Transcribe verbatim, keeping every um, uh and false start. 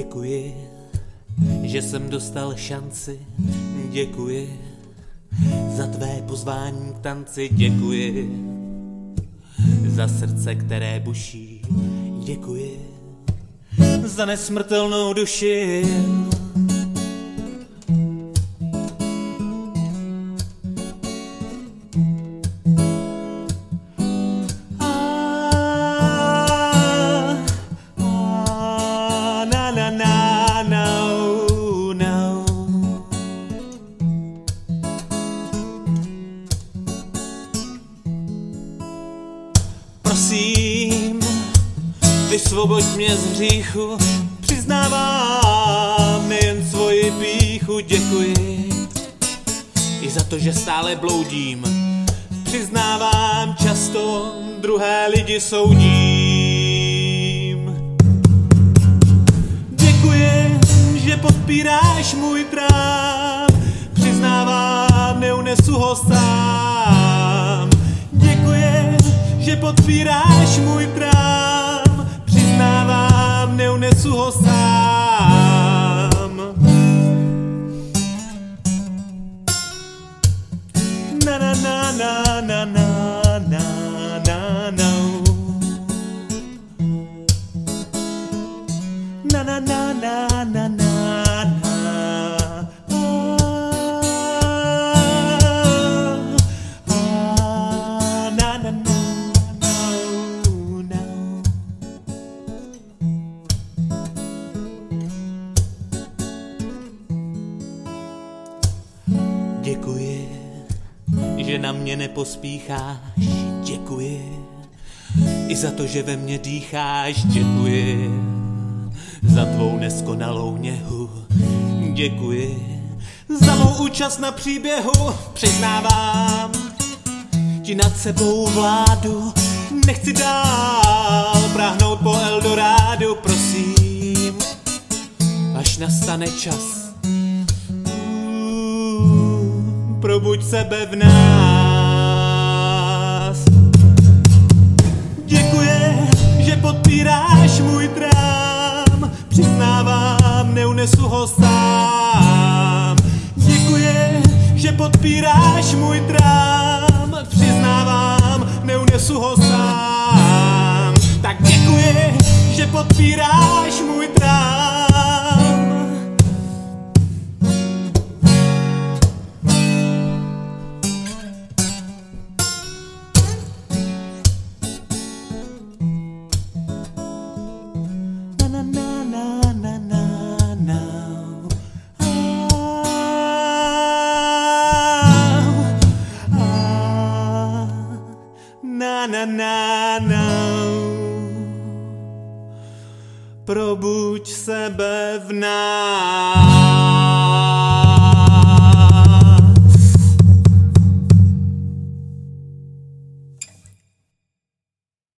Děkuji, že jsem dostal šanci, děkuji za tvé pozvání k tanci, děkuji za srdce, které buší, děkuji za nesmrtelnou duši. Prosím, vysvoboď mě z hříchu, přiznávám nejen svoji pýchu, děkuji i za to, že stále bloudím, přiznávám často druhé lidi soudím. Děkuji, že podpíráš můj trám, přiznávám, neunesu ho sám. Děkuji, že podpíráš můj trám, přiznávám, neunesu ho sám. Na na na na na na na na na na na na na na na. Děkuji, že na mě nepospícháš, děkuji i za to, že ve mně dýcháš, děkuji za tvou neskonalou něhu, děkuji za mou účast na příběhu, přiznávám ti nad sebou vládu, nechci dál práhnout po Eldorádu, prosím, až nastane čas, probuď sebe v nás. Děkuji, že podpíráš můj trám, přiznávám, neunesu ho sám. Děkuji, že podpíráš můj trám, přiznávám, neunesu ho sám. Tak děkuji, že podpíráš můj trám. Na na na na, probuď sebe v nás.